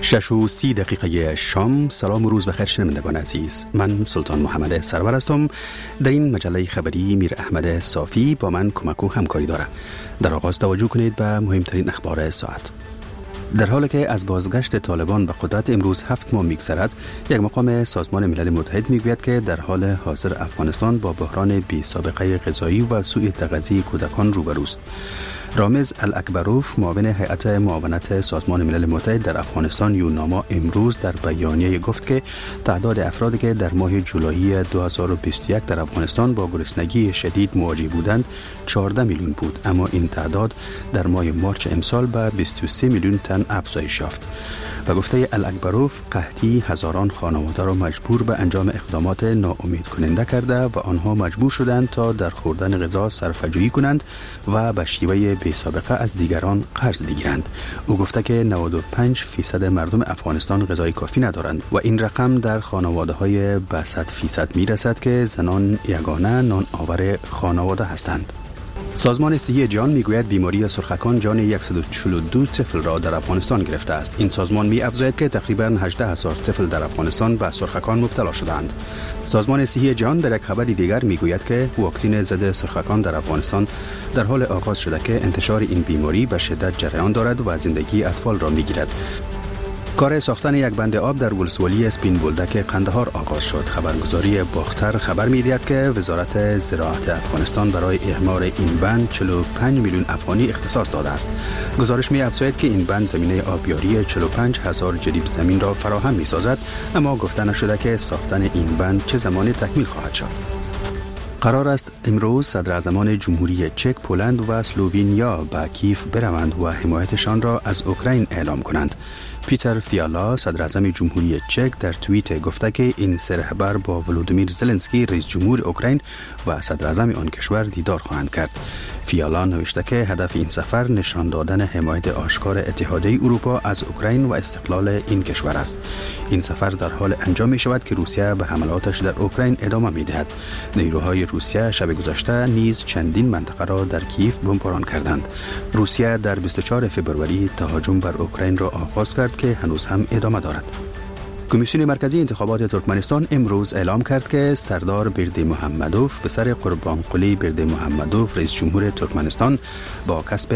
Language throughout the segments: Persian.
6:30 شام. سلام و روز بخیر شنوندگان عزیز، من سلطان محمد سرور هستم. در این مجله خبری میر احمد صافی با من کمک و همکاری داره. در آغاز توجه کنید به مهمترین اخبار ساعت. در حالی که از بازگشت طالبان به قدرت امروز 7 ماه می‌گذرد، یک مقام سازمان ملل متحد میگوید که در حال حاضر افغانستان با بحران بی سابقه غذایی و سوء تغذیه کودکان روبروست. رامز الاکبروف، معاون هیئت معاونت سازمان ملل متحد در افغانستان یوناما، امروز در بیانیه گفت که تعداد افرادی که در ماه جولای 2021 در افغانستان با گرسنگی شدید مواجه بودند 14 میلیون بود، اما این تعداد در ماه مارچ امسال به 23 میلیون تن افزایش یافت. و گفته الاکبروف، قحطی هزاران خانواده را مجبور به انجام اقدامات ناامید کننده کرده و آنها مجبور شدند تا در خوردن غذا صرفه‌جویی کنند و به شیوه بی سابقه از دیگران قرض بگیرند. او گفته که 95% مردم افغانستان غذای کافی ندارند و این رقم در خانواده‌های به 100% میرسد که زنان یگانه نان آور خانواده هستند. سازمان صحی جهان میگوید بیماری سرخکان جان 142 طفل را در افغانستان گرفته است. این سازمان می‌افزاید که تقریباً 18,000 طفل در افغانستان به سرخکان مبتلا شدند. سازمان صحی جهان در یک خبر دیگر میگوید که واکسن ضد سرخکان در افغانستان در حال آغاز شده که انتشار این بیماری به شدت جریان دارد و زندگی اطفال را میگیرد. کار ساختن یک بند آب در ولسوالی اسپین بولدک قندهار آغاز شد. خبرگزاری باختر خبر می‌دهد که وزارت زراعت افغانستان برای اعمار این بند 45 میلیون افغانی اختصاص داده است. گزارش می‌افزاید که این بند زمینه آبیاری 45,000 جریب زمین را فراهم می‌سازد، اما گفته نشده که ساختن این بند چه زمانی تکمیل خواهد شد. قرار است امروز صدراعظمان جمهوری چک، پولند و اسلوونیا به کیف بروند و حمایتشان را از اوکراین اعلام کنند. پیتر فیالا، صدراعظم جمهوری چک، در توییت گفته که این سه رهبر با ولودیمیر زلنسکی، رئیس جمهور اوکراین و صدراعظم آن کشور دیدار خواهند کرد. فیالا نوشته که هدف این سفر نشان دادن حمایت آشکار اتحادیه اروپا از اوکراین و استقلال این کشور است. این سفر در حال انجام می شود که روسیه به حملاتش در اوکراین ادامه می دهد. نیروهای روسیه شب گذشته نیز چندین منطقه را در کیف بمباران کردند. روسیه در 24 فوریه تهاجم بر اوکراین را آغاز کرد که هنوز هم ادامه دارد. کمیسیون مرکزی انتخابات ترکمنستان امروز اعلام کرد که سردار بردیمحمدوف پسر قربانقلی بردیمحمدوف، رئیس جمهور ترکمنستان، با کسب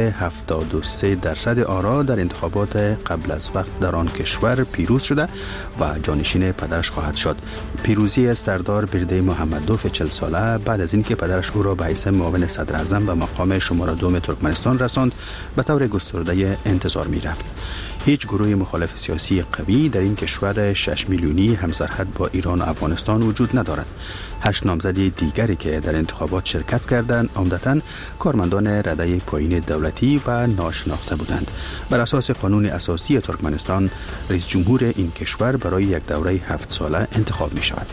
73% آرا در انتخابات قبل از وقت در آن کشور پیروز شده و جانشین پدرش خواهد شد. پیروزی سردار بردیمحمدوف 40 ساله بعد از اینکه پدرش او را به حیث معاون صدراعظم به مقام شماره 2 ترکمنستان رساند، به طور گسترده انتظار می‌رفت. هیچ گروه مخالف سیاسی قوی در این کشور 6 میلیونی همسرحد با ایران و افغانستان وجود ندارد. 8 نامزد دیگری که در انتخابات شرکت کردند عمدتاً کارمندان رده پایین دولتی و ناشناخته بودند. بر اساس قانون اساسی ترکمنستان، رئیس جمهور این کشور برای یک دوره 7 ساله انتخاب می شود.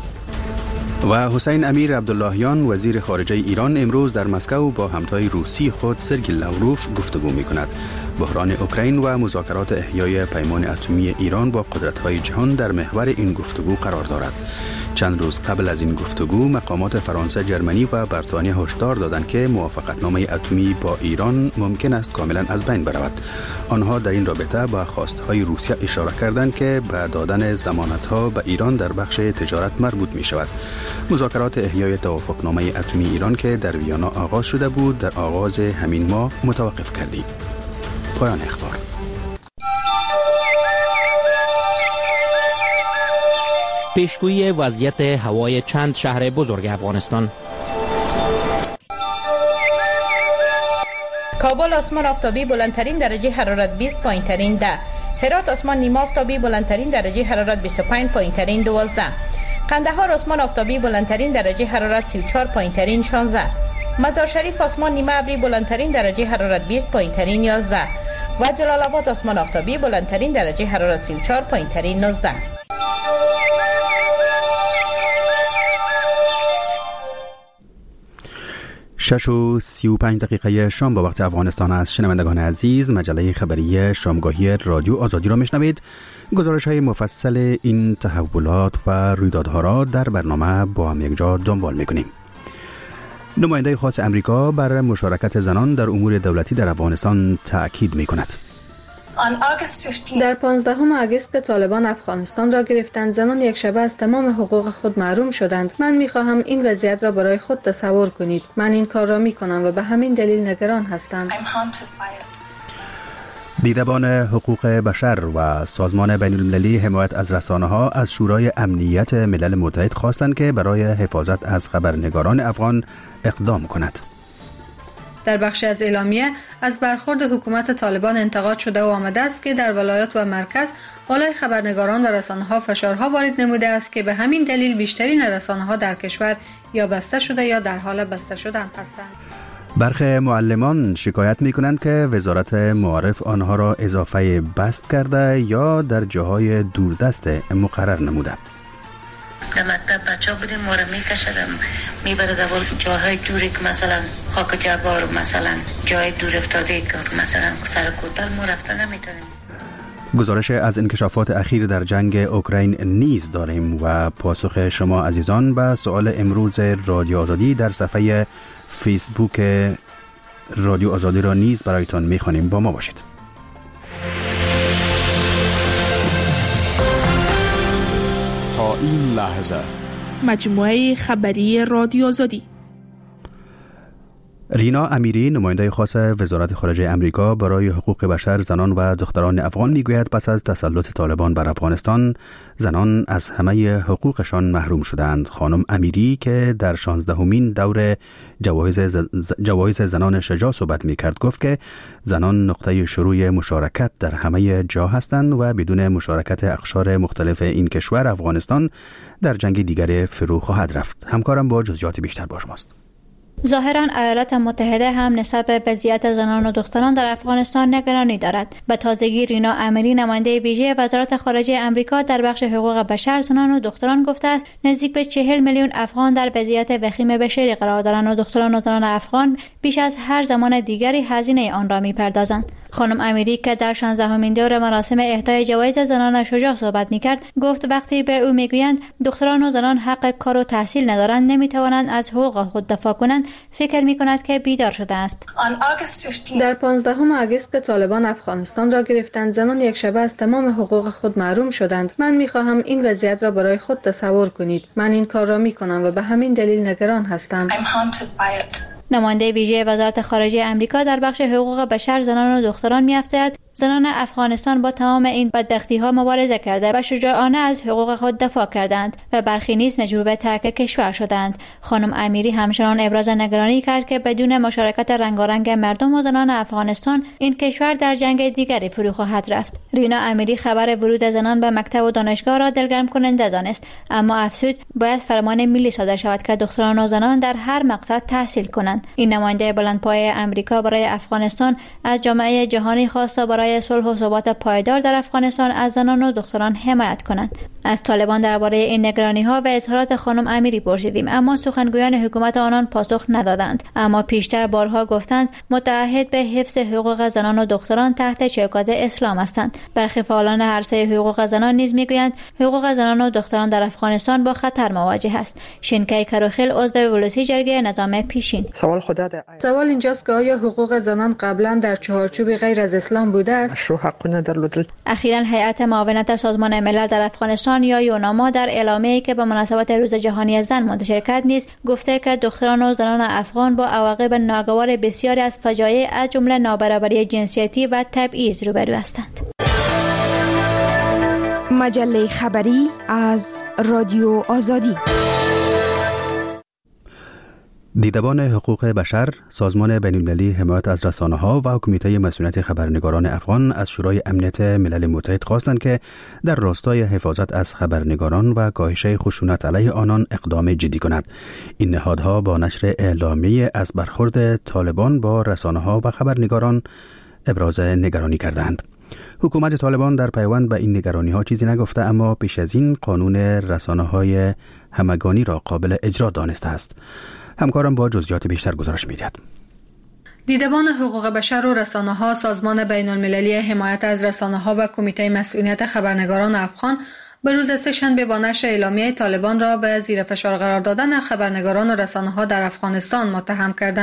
و حسین امیر عبداللهیان، وزیر خارجه ایران، امروز در مسکو با همتای روسی خود سرگی لاوروف گفتگو می کند. بحران اوکراین و مذاکرات احیای پیمان اتمی ایران با قدرت‌های جهان در محور این گفتگو قرار دارد. چند روز قبل از این گفتگو مقامات فرانسه، جرمنی و بریتانیا هشدار دادند که موافقتنامه اتمی با ایران ممکن است کاملا از بین برود. آنها در این رابطه به خواستهای روسیه اشاره کردند که به دادن ضمانت‌ها به ایران در بخش تجارت مربوط می شود. مذاکرات احیای توافقنامه اتمی ایران که در ویانا آغاز شده بود، در آغاز همین ماه متوقف کردید. پایان اخبار. پیشگویی وضعیت هوای چند شهر بزرگ افغانستان. کابل آسمان آفتابی، بلندترین درجه حرارت 20، پایینترین 10. هرات آسمان نیمه آفتابی، بلندترین درجه حرارت 25، پایینترین 12. قندهار آسمان آفتابی، بلندترین درجه حرارت 34، پایینترین 16. مزار شریف آسمان نیمه ابری، بلندترین درجه حرارت 20، پایینترین 11. و جلال آباد آسمان آفتابی، بلندترین درجه حرارت 34، پایینترین 19. شش و 35 دقیقه شام با وقت افغانستان است. شنوندگان عزیز، مجله خبری شامگاهی رادیو آزادی را میشنوید. گزارش های مفصل این تحولات و رویدادها را در برنامه با هم یک جا دنبال میکنیم. نماینده خاص امریکا بر مشارکت زنان در امور دولتی در افغانستان تأکید میکند. در 15 آگوست طالبان افغانستان را گرفتند. زنان یک شبه از تمام حقوق خود محروم شدند. من می‌خواهم این وضعیت را برای خود تصور کنید. من این کار را می‌کنم و به همین دلیل نگران هستم. دیدبان حقوق بشر و سازمان بین المللی حمایت از رسانه‌ها از شورای امنیت ملل متحد خواستند که برای حفاظت از خبرنگاران افغان اقدام کند. در بخشی از اعلامیه از برخورد حکومت طالبان انتقاد شده و آمده است که در ولایات و مرکز بالای خبرنگاران و رسانه‌ها فشارها وارد نموده است که به همین دلیل بیشترین رسانه‌ها در کشور یا بسته شده یا در حال بسته شدن هستند. برخی معلمان شکایت می‌کنند که وزارت معارف آنها را اضافه بست کرده یا در جاهای دوردست مقرر نموده. در مکتب بچه بودیم ما را میکشدم میبرد در جاهای دوری که مثلا خاک جبار مثلا جای دور افتاده که مثلا سر کوتل ما رفتن نمیتونیم. گزارش از انکشافات اخیر در جنگ اوکراین نیز داریم و پاسخ شما عزیزان به سوال امروز رادیو آزادی در صفحه فیسبوک رادیو آزادی را نیز برایتان میخوانیم. با ما باشید. تا این لحظه مجموعه خبری رادیو آزادی. رینا امیری نماینده خاص وزارت خارجه امریکا برای حقوق بشر زنان و دختران افغان میگوید پس از تسلط طالبان بر افغانستان زنان از همه حقوقشان محروم شدند. خانم امیری که در 16مین دور جوایز زنان شجاع صحبت میکرد گفت که زنان نقطه شروع مشارکت در همه جا هستند و بدون مشارکت اقشار مختلف این کشور افغانستان در جنگ دیگر فرو خواهد رفت. همکارم با جزئیات بیشتر با شماست. ظاهراً ایالات متحده هم نسبت به وضعیت زنان و دختران در افغانستان نگرانی دارد. به تازگی رینا امیری نماینده ویژه وزارت خارجه امریکا در بخش حقوق بشر زنان و دختران گفته است نزدیک به 40 میلیون افغان در وضعیت وخیم بشری قرار دارند و دختران و زنان افغان بیش از هر زمان دیگری هزینه آن را می‌پردازند. خانم امیری که در 16مین دور مراسم اهدای جوایز زنان شجاع صحبت می‌کرد گفت وقتی به او میگویند دختران و زنان حق کار و تحصیل ندارند نمی‌توانند از حقوق خود دفاع کنند فکر می‌کند که بیدار شده است. در 15 آگوست طالبان افغانستان را گرفتند. زنان یک شبه از تمام حقوق خود محروم شدند. من می‌خواهم این وضعیت را برای خود تصور کنید. من این کار را می‌کنم و به همین دلیل نگران هستم. نماینده ویژه وزارت خارجه امریکا در بخش حقوق بشر زنان و دختران می‌افزاید زنان افغانستان با تمام این بدبختی‌ها مبارزه کرده و شجاعانه از حقوق خود دفاع کردند و برخی نیز مجبور به ترک کشور شدند. خانم امیری همچنان ابراز نگرانی کرد که بدون مشارکت رنگارنگ مردم و زنان افغانستان این کشور در جنگ دیگری فرو خواهد رفت. رینا امیری خبر ورود زنان به مکتب و دانشگاه را دلگرم کننده دانست، اما افزود باید فرمان ملی صادر شود که دختران و زنان در هر مقصد تحصیل کنند. این نماینده بلندپایه امریکا برای افغانستان از جامعه جهانی خواست برای صلح و ثبات پایدار در افغانستان از زنان و دختران حمایت کنند. از طالبان درباره این نگرانی‌ها و اظهارات خانم امیری پرسیدیم، اما سخنگویان حکومت آنان پاسخ ندادند. اما پیشتر بارها گفتند متعهد به حفظ حقوق زنان و دختران تحت چوکات اسلام هستند. برخی فعالان عرصه حقوق زنان نیز میگویند حقوق زنان و دختران در افغانستان با خطر مواجه است. شینکای کاروخیل عضو ولوسی جرگه نظام پیشین: سوال اینجاست که آیا حقوق زنان قبلا در چهارچوب غیر از اسلام بوده است؟ اخیراً هیئت معاونت سازمان ملل در افغانستان یا یوناما در اعلامیه‌ای که به مناسبت روز جهانی زن منتشر کرد نیز گفته که دختران و زنان افغان با عواقب ناگوار بسیاری از فجایع از جمله نابرابری جنسیتی و تبعیض روبرو هستند. مجله خبری از رادیو آزادی. دیدبان حقوق بشر، سازمان بین المللی حمایت از رسانه‌ها و کمیته مسئولیت خبرنگاران افغان از شورای امنیت ملل متحد خواستند که در راستای حفاظت از خبرنگاران و کاهش خشونت علیه آنان اقدام جدی کند. این نهادها با نشر اعلامیه از برخورد طالبان با رسانه‌ها و خبرنگاران ابراز نگرانی کردند. حکومت طالبان در پیوند به این نگرانی‌ها چیزی نگفته، اما پیش از این قانون رسانه‌های همگانی را قابل اجرا دانسته است. همکارم با جزئیات بیشتر گزارش می‌دهد. دیدبان حقوق بشر و رسانه‌ها، سازمان بین المللی حمایت از رسانه‌ها و کمیته مسئولیت خبرنگاران افغان به روز سه‌شنبه با نشر اعلامیه طالبان را به زیر فشار قرار دادن خبرنگاران و رسانه‌ها در افغانستان متهم کردند.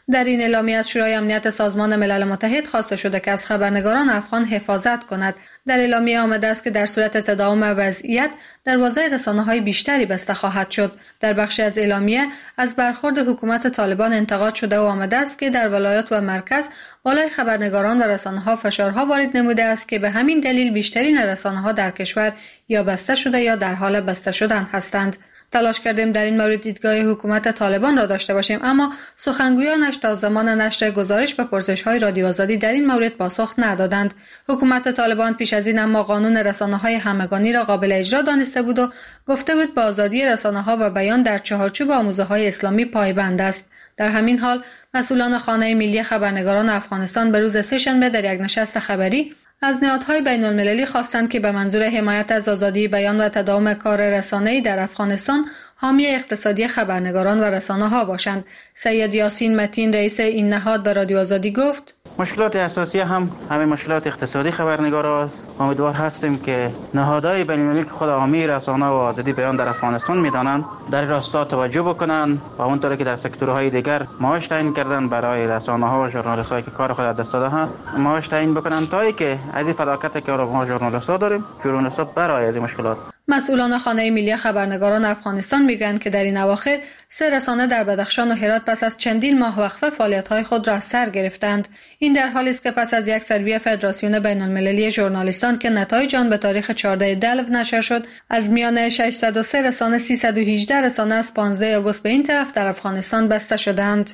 در این اعلامیه از شورای امنیت سازمان ملل متحد خواسته شده که از خبرنگاران افغان حفاظت کند. در اعلامیه آمده است که در صورت تداوم وضعیت دروازه رسانه‌های بیشتری بسته خواهد شد. در بخشی از اعلامیه از برخورد حکومت طالبان انتقاد شده و آمده است که در ولایات و مرکز بالای خبرنگاران و رسانه‌ها فشارها وارد نموده است که به همین دلیل بیشترین رسانه‌ها در کشور یا بسته شده یا در حال بسته شدن هستند. تلاش کردیم در این مورد دیدگاه حکومت طالبان را داشته باشیم، اما سخنگویانش تا زمان نشر گزارش به پرسش‌های رادیو آزادی در این مورد پاسخ ندادند. حکومت طالبان پیش از این اما قانون رسانه‌های همگانی را قابل اجرا دانسته بود و گفته بود به آزادی رسانه‌ها و بیان در چهارچوب آموزه‌های اسلامی پایبند است. در همین حال مسئولان خانه ملی خبرنگاران افغانستان به روز سه‌شنبه در یک نشست خبری از نهادهای بین المللی خواستند که به منظور حمایت از آزادی بیان و تداوم کار رسانه‌ای در افغانستان حامی اقتصادی خبرنگاران و رسانه‌ها باشند. سید یاسین متین رئیس این نهاد به رادیو آزادی گفت: مشکلات اساسی هم همین مشکلات اقتصادی خبرنگاراست. امیدوار هستیم که نهادهای بین‌المللی که خود حامی رسانه و آزادی بیان در افغانستان میدانند در این راستا توجه بکنند و اونطوری که در سکتورهای دیگر معاش تعیین کردن برای رسانه‌ها و ژورنالیست‌هایی که کار خود از دست دادن معاش تعیین بکنند تا اینکه از این فلاکتی که ما ژورنالیست‌ها داریم ژورنالیست‌ها برای از این مشکلات. مسئولان خانه ملی خبرنگاران افغانستان میگویند که در این اواخر 3 رسانه در بدخشان و هرات پس از چندین ماه وقفه فعالیت‌های خود را از سر گرفتند. این در حالی است که پس از یک سروی فدراسیون بین‌المللی ژورنالیستان که نتایج آن به تاریخ 14 دلو نشر شد، از میان 603 رسانه 318 رسانه از 15 آگوست به این طرف در افغانستان بسته شدند.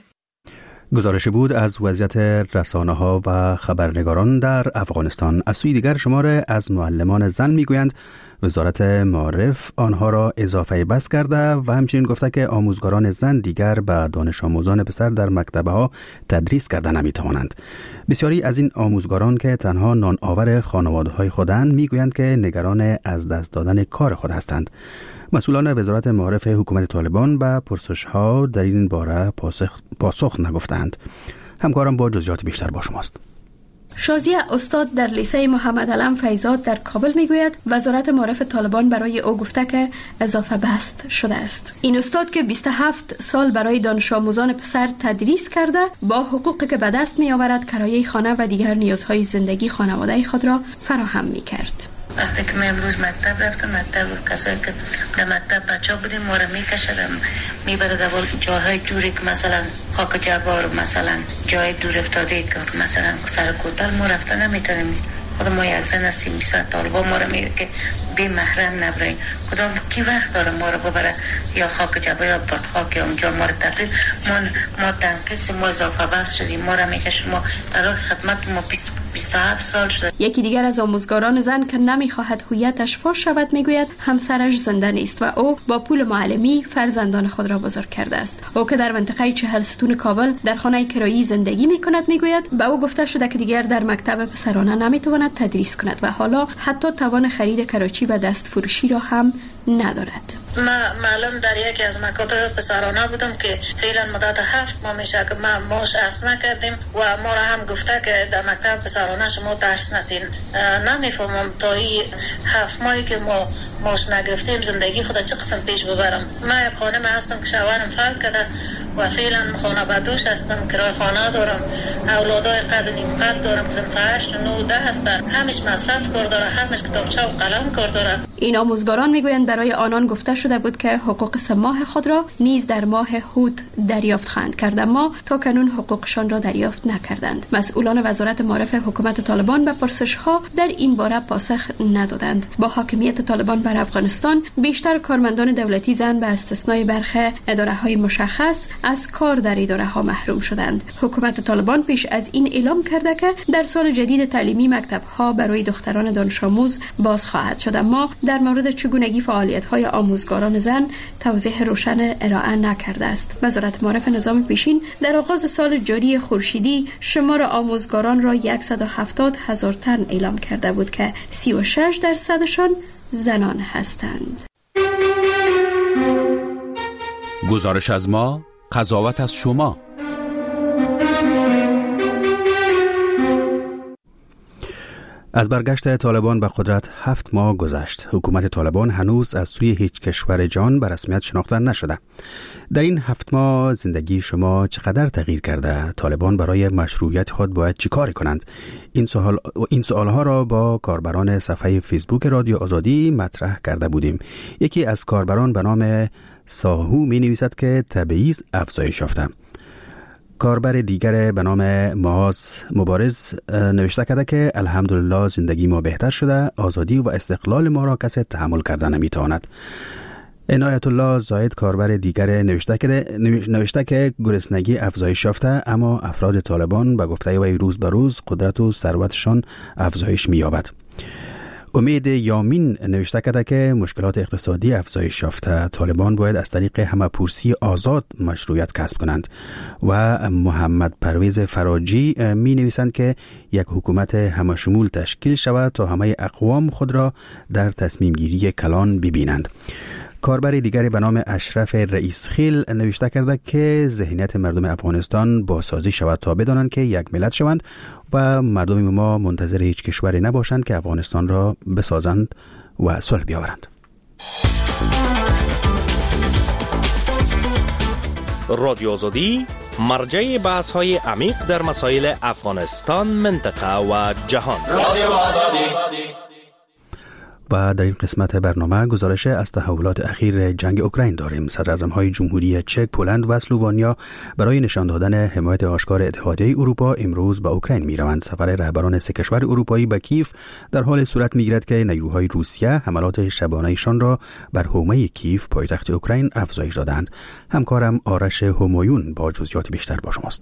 گزارشی بود از وضعیت رسانه‌ها و خبرنگاران در افغانستان. از سوی دیگر شمار از معلمان زن میگویند وزارت معارف آنها را اضافه بس کرده و همچنین گفته که آموزگاران زن دیگر به دانش آموزان پسر در مکتب‌ها تدریس کرده نمی‌توانند. بسیاری از این آموزگاران که تنها نان آور خانواده‌های خودند میگویند که نگران از دست دادن کار خود هستند. مسئولان وزارت معارف حکومت طالبان به پرسش‌ها در این باره پاسخ نگفتند. همکارم با جزئیات بیشتر با شماست. شازیه استاد در لیسه محمد علم فیضات در کابل میگوید وزارت معارف طالبان برای او گفته که اضافه بست شده است. این استاد که 27 سال برای دانش آموزان پسر تدریس کرده با حقوقی که به دست می آورد کرایه خانه و دیگر نیازهای زندگی خانواده خود را فراهم می کرد. وقتی که من امروز مکتب رفتم، مکتب کسایی که در مکتب بچه ها بودیم ما را میکشدم میبرد اول جاهای دوری که مثلا خاک جبار، مثلا جای دور افتاده که مثلا سر کوتل ما رفتن نمیتونیم. خود ما یک زن هستیم 200 طالبا ما را میگه که بی محرم نبرین، کدام کی وقت داره ما را ببره یا خاک جبار یا بادخاک یا اونجا ما را تبدیل ما تنقیص ما اضافه بس شدیم. ما را میگه شما برای خدمت ما 27 سال شده. یکی دیگر از آموزگاران زن که نمیخواهد هویتش فاش شود میگوید همسرش زنده نیست و او با پول معلمی فرزندان خود را بزرگ کرده است. او که در منطقه 40 ستون کابل در خانه کرایی زندگی میکند میگوید به او گفته شده که دیگر در مکتب پسرانه نمیتواند تدریس کند و حالا حتی توان خرید کراچی و دست فروشی را هم ندارد. ما معلوم در یکی از مکاتب پسرانه بودم که فعلا مدت 7 ماه میشه که ما ماش اخذ نکردیم و ما را هم گفته که در مکتب پسرانه شما درس ندین. نمیفهمم تا این 7 ماهی که ما ماش نگرفتیم زندگی خود چه قسم پیش ببرم. من یک خانم هستم که شوهرم فوت کرده و فعلا خانه بدوش هستم، کرای خانه دارم، اولادای قد و نیم قد دارم، صنف 8 و 9 10 هستن، همش مصرف کار داره، همش کتابچه و قلم کار داره. این آموزگاران میگویند برای آنان گفته شده بود که حقوق 3 ماه خود را نیز در ماه هود دریافت خواهند کرد، اما تا کنون حقوقشان را دریافت نکردند. مسئولان وزارت معارف حکومت طالبان به پرسش‌ها در این باره پاسخ ندادند. با حاکمیت طالبان بر افغانستان بیشتر کارمندان دولتی زن به استثنای برخی اداره‌های مشخص از کار در اداره‌ها محروم شدند. حکومت طالبان پیش از این اعلام کرده که در سال جدید تعلیمی مکتب‌ها برای دختران دانش آموز باز خواهد شد، اما در مورد چگونگی فعالیت‌های آموزگاران زن توضیح روشن ارائه نکرده است. وزارت معارف نظام پیشین در آغاز سال جاری خورشیدی شمار آموزگاران را 170,000 تن اعلام کرده بود که 36% زنان هستند. گزارش از ما، قضاوت از شما. از برگشت طالبان به قدرت 7 ماه گذشت. حکومت طالبان هنوز از سوی هیچ کشور جهان به رسمیت شناخته نشده. در این 7 ماه زندگی شما چقدر تغییر کرده؟ طالبان برای مشروعیت خود باید چی کار کنند؟ این سوالها را با کاربران صفحه فیسبوک رادیو آزادی مطرح کرده بودیم. یکی از کاربران به نام ساهو می نویسد که تبعیض افزایش یافته. کاربر دیگر به نام معاذ مبارز نوشته کرده که الحمدلله زندگی ما بهتر شده، آزادی و استقلال ما را کسی تحمل کرده نمیتواند. عنایت الله زاید کاربر دیگر نوشته که گرسنگی افزایش یافته، اما افراد طالبان به گفته وی روز به روز قدرت و ثروتشان افزایش می‌یابد. امید یامین نوشته کرده که مشکلات اقتصادی افزایش یافته، طالبان باید از طریق همه‌پرسی آزاد مشروعیت کسب کنند. و محمد پرویز فراجی می نویسند که یک حکومت همه‌شمول تشکیل شود تا همه اقوام خود را در تصمیم گیری کلان ببینند. کاربر دیگری به نام اشرف رئیس خیل نوشته کرده که ذهنیت مردم افغانستان بازسازی شود تا بدانند که یک ملت شوند و مردم ما منتظر هیچ کشوری نباشند که افغانستان را بسازند و صلح بیاورند. رادیو آزادی مرجع بحث‌های عمیق در مسائل افغانستان، منطقه و جهان. رادیو آزادی. و در این قسمت برنامه گزارش از تحولات اخیر جنگ اوکراین داریم. صدراعظم‌های جمهوری چک، پولند و اسلوونیا برای نشان دادن حمایت آشکار اتحادیه اروپا امروز به اوکراین می‌روند. سفر رهبران سه کشور اروپایی به کیف در حال صورت می‌گیرد که نیروهای روسیه حملات شبانه‌شان را بر حومه کیف پایتخت اوکراین افزایش دادند. همکارم آرش همایون با جزئیات بیشتر با شماست.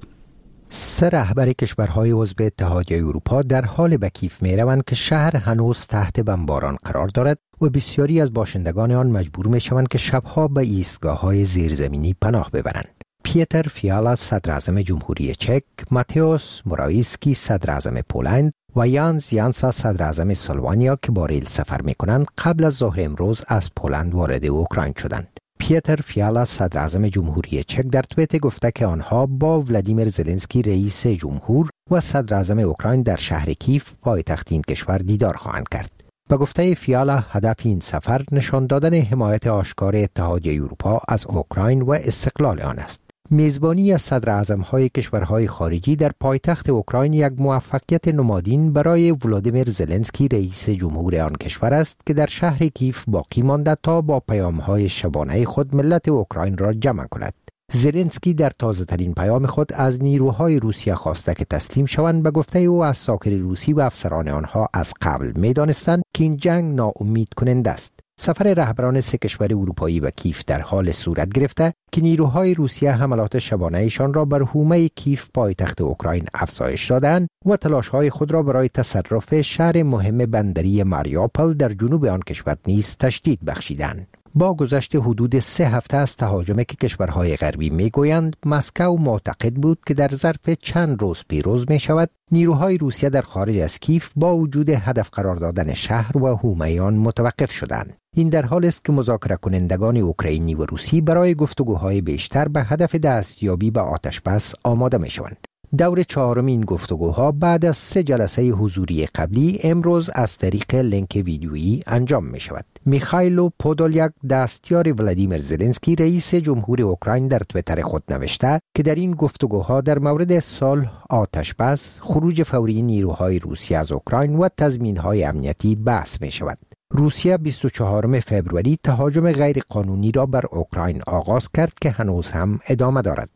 سه رهبر کشورهای عضو اتحادیه اروپا در حال به کیف می‌روند که شهر هنوز تحت بمباران قرار دارد و بسیاری از باشندگان آن مجبور می‌شوند که شبها به ایستگاه‌های زیرزمینی پناه ببرند. پیتر فیالا صدراعظم جمهوری چک، ماتئوس موراویسکی صدراعظم پولند و یانز یانسا صدراعظم اسلوونیا که با ریل سفر می‌کنند قبل از ظهر امروز از پولند وارد اوکراین شدند. پیتر فیالا صدراعظم جمهوری چک در توییت گفته که آنها با ولادیمیر زلنسکی رئیس جمهور و صدراعظم اوکراین در شهر کیف پایتخت این کشور دیدار خواهند کرد. به گفته فیالا هدف این سفر نشان دادن حمایت آشکار اتحادیه اروپا از اوکراین و استقلال آن است. میزبانی از صدراعظم‌های کشورهای خارجی در پایتخت اوکراین یک موفقیت نمادین برای ولادیمیر زلنسکی رئیس جمهور آن کشور است که در شهر کیف باقی مانده تا با پیام‌های شبانه خود ملت اوکراین را جمع کند. زلنسکی در تازه‌ترین پیام خود از نیروهای روسیه خواسته که تسلیم شوند. به گفته او اساکر روسی و افسران آنها از قبل می‌دانستند که این جنگ ناامید کننده است. سفر رهبران سه کشور اروپایی به کیف در حال صورت گرفته که نیروهای روسیه حملات شبانه‌شان را بر حومه کیف پایتخت اوکراین افزایش دادند و تلاش‌های خود را برای تصرف شهر مهم بندری ماریوپول در جنوب آن کشور نیز تشدید بخشیدند. با گذشت حدود 3 هفته از تهاجمی که کشورهای غربی میگویند مسکو معتقد بود که در ظرف چند روز پیروز می شود، نیروهای روسیه در خارج از کیف با وجود هدف قرار دادن شهر و حومه آن متوقف شدند. این در حال است که مذاکره کنندگان اوکراینی و روسی برای گفتگوهای بیشتر به هدف دستیابی به آتشبس آماده می شوند. دور چهارم این گفتگوها بعد از 3 جلسه حضوری قبلی امروز از طریق لینک ویدیویی انجام می شود. میخائیل پودولیاک دستیار ولادیمیر زلنسکی رئیس جمهور اوکراین در توییتر خود نوشته که در این گفتگوها در مورد صلح، آتشبس، خروج فوری نیروهای روسیه از اوکراین و تضمین‌های امنیتی بحث می شود. روسیه 24 فوریه تهاجم غیرقانونی را بر اوکراین آغاز کرد که هنوز هم ادامه دارد.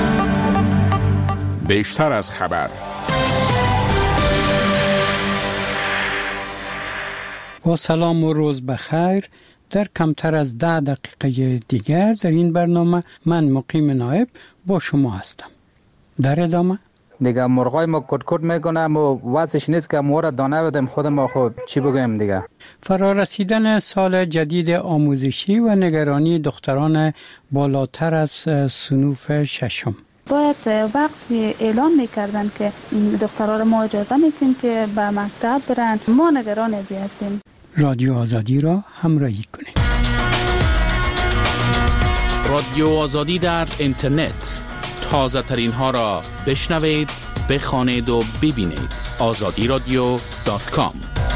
بیشتر از خبر. با سلام و روز بخیر. در کمتر از 10 دقیقه دیگر در این برنامه من مقیم نایب با شما هستم. در ادامه دیگه مرغای ما کد میکنم و واسش نیست که ما را دانه بدیم خود ما خود چی بگویم دیگه. فرارسیدن سال جدید آموزشی و نگرانی دختران بالاتر از صنوف ششم. باید وقتی اعلام میکردن که دخترها ما اجازه میدیم که به مکتب برن. ما نگران ازی هستیم. رادیو آزادی را همراهی کنید. رادیو آزادی در اینترنت. تازه ترین ها را بشنوید بخوانید و ببینید. azadiradyo.com.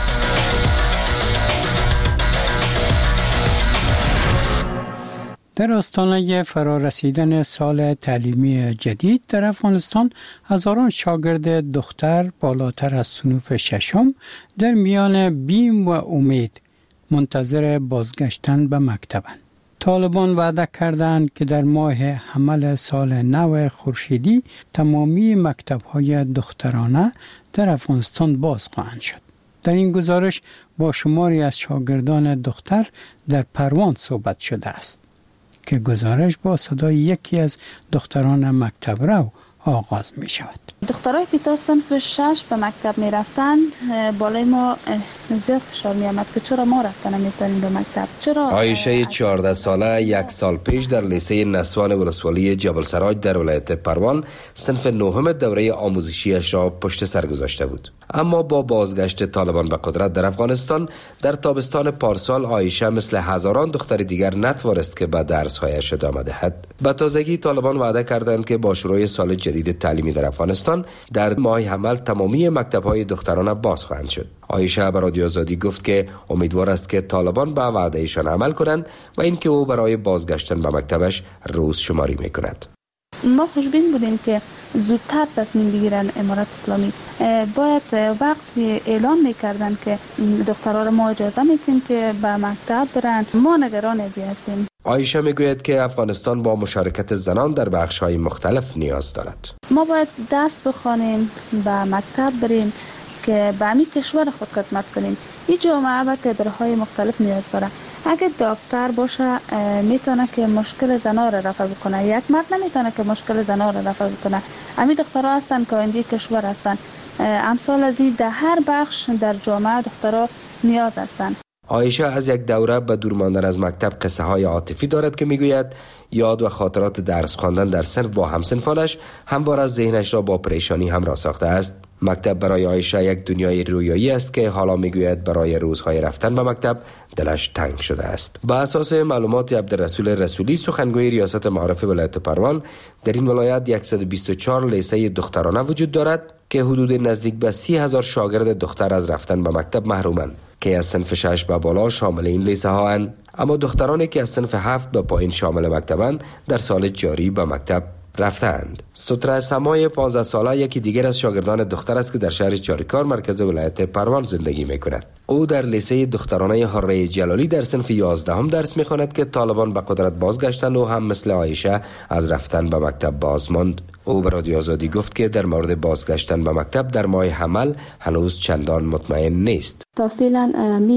در آستانه فرارسیدن سال تعلیمی جدید در افغانستان، هزاران شاگرد دختر بالاتر از صنف ششم در میان بیم و امید منتظر بازگشتن به مکتبند. طالبان وعده کردند که در ماه حمل سال نو خورشیدی تمامی مکتب‌های دخترانه در افغانستان باز خواهند شد. در این گزارش با شماری از شاگردان دختر در پروان صحبت شده است که گزارش با صدای یکی از دختران مکتب رو آغاز می شود. دخترایی که تا صنف 6 به مکتب می رفتند، بالای ما زیاد فشار می آمد که چرا ما رفتن نمیتونیم به مکتب. چرا عایشه 14 ساله یک سال پیش در لیسه نسوان ولسوالی جبل سراج در ولایت پروان صنف 9 دوره آموزشیش را پشت سر گذاشته بود. اما با بازگشت طالبان به قدرت در افغانستان در تابستان پارسال، عایشه مثل هزاران دختر دیگر نتوانست که به درس‌هایش ادامه دهد. به تازگی طالبان وعده کردند که با شروع سال جدید تعلیمی در افغانستان در ماه حمل تمامی مکتب‌های دخترانه باز خواهند شد. عایشه به رادیو آزادی گفت که امیدوار است که طالبان به وعدهشان عمل کنند و اینکه او برای بازگشتن به مکتبش روز شماری می‌کند. ما خوشبین بودیم که زودتر تصمیم بگیرن امارت اسلامی. باید وقتی اعلان میکردن که دخترها را ما اجازه میدیم که به مکتب برن، ما نگران ازی هستیم. عایشه میگوید که افغانستان با مشارکت زنان در بخش‌های مختلف نیاز دارد. ما باید درس بخوانیم، به مکتب بریم که به همین کشور خود خدمت کنیم. این جامعه به کادرهای مختلف نیاز داره. اگه دکتر باشه میتونه که مشکل زنا را رفع بکنه، یک مرد نمیتونه که مشکل زنا را رفع بکنه. همین دخترها هستن که آینده کشور هستن. امثال از این در هر بخش در جامعه دخترها نیاز هستن. عایشه از یک دوره به دور ماندن از مکتب قصه های عاطفی دارد که میگوید یاد و خاطرات درس خواندن در صنف با همسنفانش هموار از ذهنش را با پریشانی همراه ساخته است. مکتب برای عایشه یک دنیای رویایی است که حالا میگوید برای روزهای رفتن به مکتب دلش تنگ شده است. با اساس معلومات عبدالرسول رسولی، سخنگوی ریاست معارف ولایت پروان، در این ولایت 124 لیسه دخترانه وجود دارد که حدود نزدیک به 30,000 شاگرد دختر از رفتن به مکتب محرومند که از صنف 6 به بالا شامل این لیسه ها اند. اما دخترانی که از صنف 7 به پایین شامل مکتبند در سال جاری به مکتب رفتند. ستره سمای 15 ساله یکی دیگر از شاگردان دختر است که در شهر چاریکار مرکز ولایت پروان زندگی می‌کند. او در لیسه دخترانه حره جلالی در صنف 11 درس می‌خواند که طالبان به قدرت بازگشتند و هم مثل عایشه از رفتن به مکتب باز ماند. او به رادیو آزادی گفت که در مورد بازگشتن به مکتب در ماه حمل هنوز چندان مطمئن نیست. تا فعلا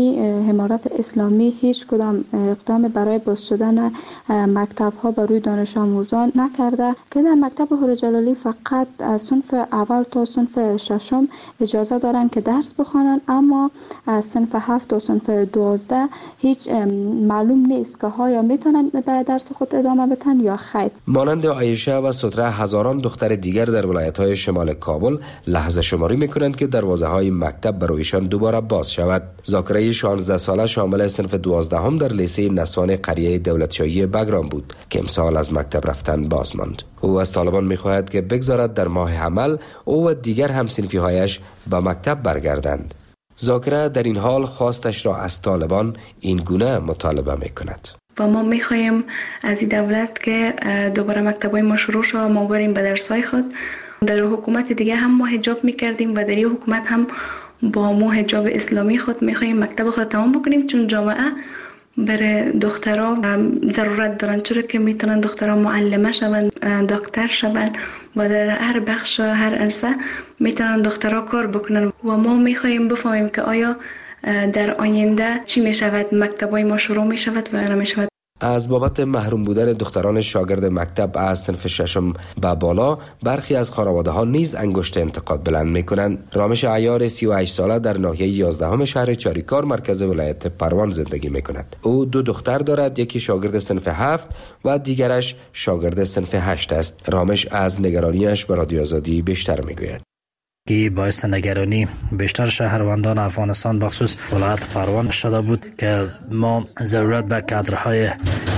امارت اسلامی هیچ کدام اقدام برای باز شدن مکتب ها بر روی دانش آموزان نکرده که در مکتب حره جلالی فقط از صنف اول تا صنف ششم اجازه دارند که درس بخوانند، اما از صنف 7 تا صنف 12 هیچ معلوم نیست که ها یا میتونن به درس خود ادامه بدن یا خیر. مانند عایشه و ستره هزاران دختر دیگر در ولایت‌های شمال کابل لحظه شماری می‌کنند که دروازه‌های مکتب برایشان دوباره باز شود. ذاکره 16 ساله شامل صنف 12 در لیسه نسوان قریه دولتشاهی بگرام بود که امسال از مکتب رفتن باز ماند. او از طالبان می‌خواهد که بگذارد در ماه حمل او و دیگر همصنفی‌هایش به مکتب برگردند. ذاکره در این حال خواستش را از طالبان این گونه مطالبه می‌کند. و ما میخواهیم از این دولت که دوباره مکتبای ما شروع شد، ما بریم به درسای خود. در حکومت دیگه هم ما حجاب میکردیم و در این حکومت هم با ما حجاب اسلامی خود میخواهیم مکتب خود تمام بکنیم، چون جامعه برای دخترها ضرورت دارن، چرا که میتونن دخترها معلمه شون، دکتر شون و در هر بخش و هر عرصه میتونن دخترها کار بکنن و ما میخواهیم بفهمیم که آیا در آینده چی می شود، مکتبای ما شروع می شود و نمی شود. از بابت محروم بودن دختران شاگرد مکتب از صنف 6 به بالا، برخی از خانواده ها نیز انگشت انتقاد بلند می کنند. رامش عیار 38 ساله در ناحیه 11 شهر چاریکار مرکز ولایت پروان زندگی می کند. او 2 دختر دارد، یکی شاگرد صنف 7 و دیگرش شاگرد صنف 8 است. رامش از نگرانیش به رادیو آزادی بیشتر می گوید. که باعث نگرانی بیشتر شهروندان افغانستان بخصوص ولایت پروان شده بود که ما ضرورت به کادرهای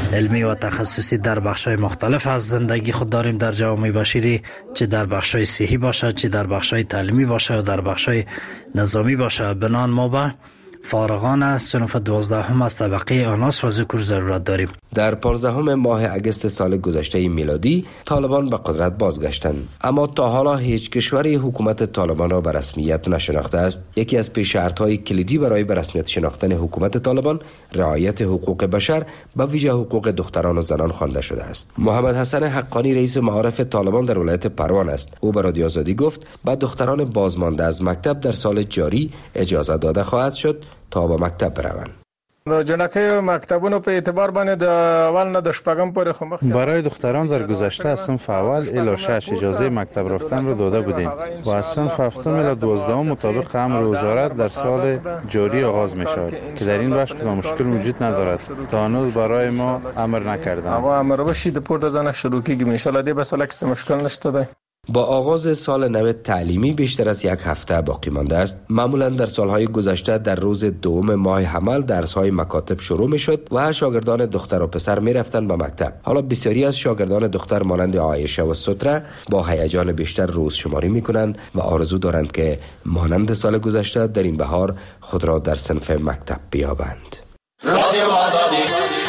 علمی و تخصصی در بخش‌های مختلف از زندگی خود داریم در جامعه بشری، چه در بخش‌های صحی باشه، چه در بخش‌های تعلیمی باشه و در بخش‌های نظامی باشه. بنان ما به فارغان از صنف 12 از طبقه آناس و ذکر ضرورت داریم. در 15 ماه اگست سال گذشته میلادی طالبان به قدرت بازگشتند، اما تا حالا هیچ کشوری حکومت طالبان را به رسمیت نشناخته است. یکی از پیش شرط‌های کلیدی برای به رسمیت شناختن حکومت طالبان رعایت حقوق بشر، به ویژه حقوق دختران و زنان خوانده شده است. محمد حسن حقانی رئیس معارف طالبان در ولایت پروان است. او به رادیو آزادی گفت به دختران بازمانده از مکتب در سال جاری اجازه داده خواهد شد تا به مکتب بروند. جنکه مکتبونو په اعتبار باندې د اول نه د شپږم پورې خو مخکې برای دختران در گذشته از صنف اول الی 6 اجازه مکتب رفتن را داده بودیم و از صنف هفتم الی 12 مطابق امر وزارت در سال جاری آغاز می شود که در این بخش کدام مشکل وجود ندارد. تا هنوز برای ما امر نکردند. اما امر بشید پورته زنه شروع کیږي ان شاء الله دې بساله کې مشکل نشته ده. با آغاز سال نو تعلیمی بیشتر از یک هفته باقی مانده است. معمولا در سالهای گذشته در روز دوم ماه حمل درس‌های مکاتب شروع می‌شد و شاگردان دختر و پسر می‌رفتند به مکتب. حالا بسیاری از شاگردان دختر مانند عایشه و ستره با هیجان بیشتر روز شماری می‌کنند و آرزو دارند که مانند سال گذشته در این بهار خود را در صنف مکتب بیابند. رادیو آزادی.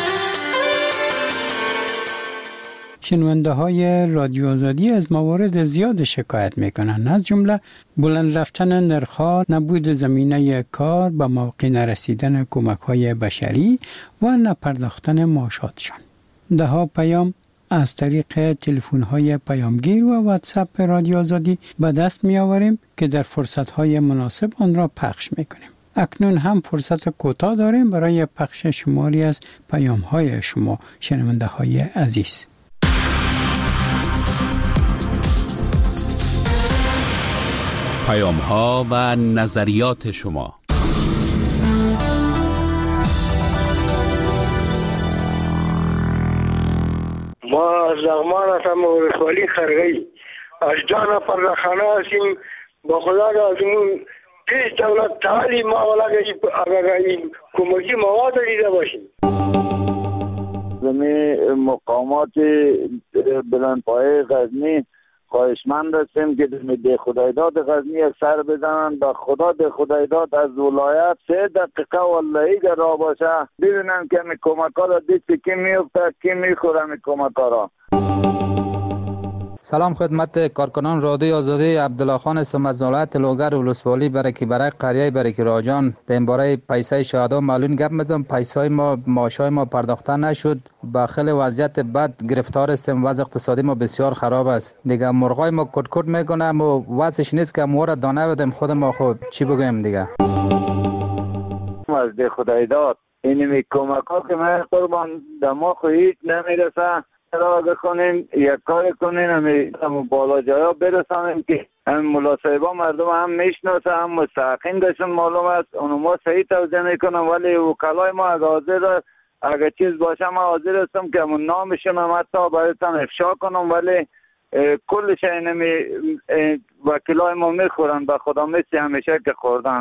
شنونده های رادیو آزادی از موارد زیاد شکایت میکنند، از جمله بلند رفتن نرخ‌ها، نبود زمینه کار، به موقع نرسیدن کمک های بشری و نپرداختن معاشاتشان. ده ها پیام از طریق تلفن های پیامگیر و واتساپ رادیو آزادی به دست می آوریم که در فرصت های مناسب آن را پخش میکنیم. اکنون هم فرصت کوتاه داریم برای پخش شماری از پیام های شما شنونده های عزیز. پیام‌ها و نظریات شما. ما از لغمان هستم و ولسوالی خرگی از جان پردخانه هستیم. با خدا لازمون هیچ دولت تعلیم ما ولا اگر این کمکی مواد دیده باشیم. زمین مقامات بلندپایه غزنی خواهشمند هستیم که ده خدایداد غزنی سر بزنن. به خدا ده خدایداد از ولایت 3 دقیقه والله اگر را باشه ببینن که می کمک ها را دید که کی میفته کی میخوره می کمک ها را. سلام خدمت کارکنان رادیو آزادی. عبدالله خان هستم از ولایت لوگر ولسوالی. برای قریه برای راجان درباره پیسه شهدا معلوم گپ میزنم. پیسه ما معاشای ما پرداخته نشد. با خیلی وضعیت بد گرفتار هستیم. وضع اقتصادی ما بسیار خراب است. دیگه مرغای ما کٹ کٹ میکنه و وضعش نیست که ما را دانه بدیم. خود ما خود چی بگیم دیگه. از ده خدای داد اینمی کمک ها که من قربان دماغ هیچ نمیرسه. را بکنیم یک کار کنیم هم بالا جایا برسانیم که هم ملاصحبا مردم هم میشناسه هم مستحقین داشتن معلوم است. اونو ما صحیح توضیح میکنم ولی وکلای ما اگر چیز باشه ما حاضر هستم که همون نامشون هم حتی برایتان افشا کنم ولی کلش اینمی وکلای ما میخورن به خدا مثل همیشه که خوردن.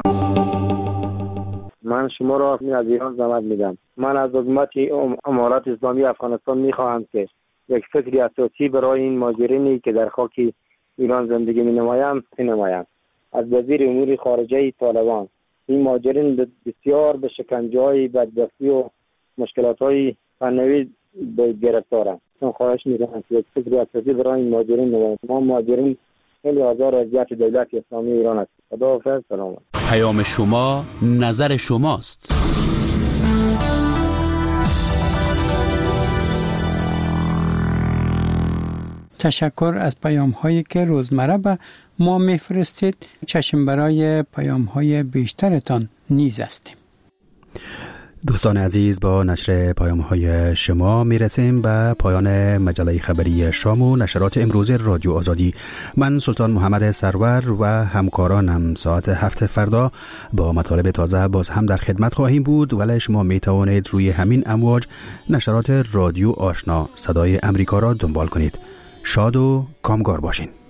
من شما را از ایران زحمت میدم. من از حکومت امارات اسلامی افغانستان میخواهم که یک فکری اساسی برای این مهاجرینی که در خاک ایران زندگی مینمایند بنمایند. از وزیر امور خارجه طالبان این مهاجرین بسیار به شکنجه‌های بدبختی و مشکلات‌های فنی گرفتارند. من خواهش میکنم که یک فکری اساسی برای این مهاجرین نمایند. ما مهاجرین خیلی آزار اذیت دولت اسلامی ایران است. خداحافظ. سلام. پیام شما نظر شماست. تشکر از پیام هایی که روزمره به ما میفرستید. چشم برای پیام های بیشترتان نیز هستیم. دوستان عزیز، با نشر پیام‌های شما میرسیم به پایان مجله خبری شام و نشرات امروز رادیو آزادی. من سلطان محمد سرور و همکارانم ساعت 7 فردا با مطالب تازه باز هم در خدمت خواهیم بود، ولی شما می توانید روی همین امواج نشرات رادیو آشنا صدای امریکا را دنبال کنید. شاد و کامگار باشین.